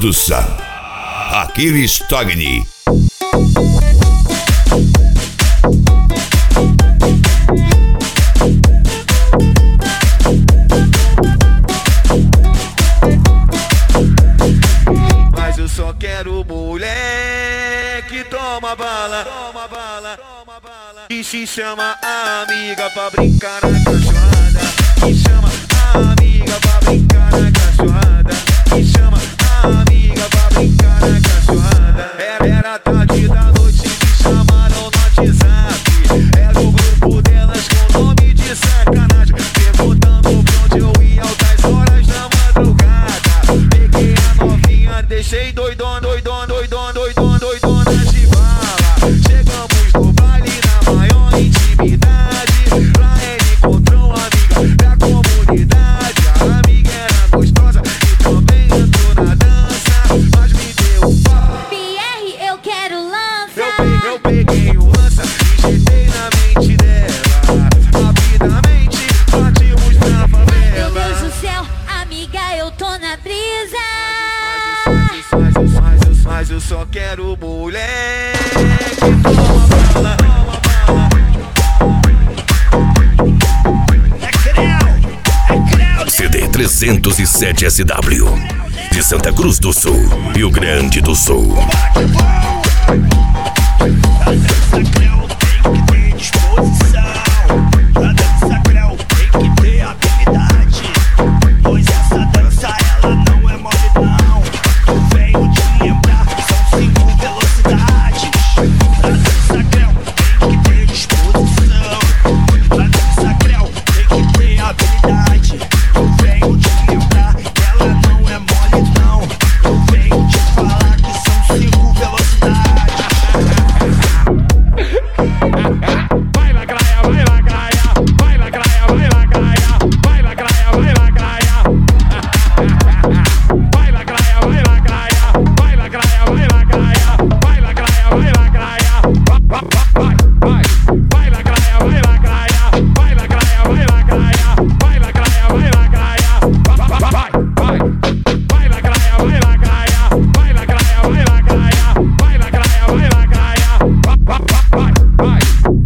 Produção Aquiles Togni. Mas eu só quero mulher que toma bala, que se chama amiga pra brincar na cachorrada, que chama amiga pra brincar na cachorrada, que chama amiga pra brincar na cachorrada. Era tarde da noite, me chamaram no WhatsApp, era o grupo delas com nome de sacanagem, perguntando pra onde eu ia altas horas da madrugada. Peguei a novinha, deixei doidona de bala. Chegamos no baile na maior intimidade, lá ele encontrou uma amiga da comunidade. A amiga era gostosa e também entrou na dança, mas me deu um pau. Pierre, eu quero lança. Eu peguei o lança e injetei na mente dela. Rapidamente partimos pra favela. Meu Deus do céu, amiga, eu tô na brisa. Mas eu só quero mulher que toma bala. CD 307 SW de Santa Cruz do Sul, Rio Grande do Sul. Tem que ter disposição.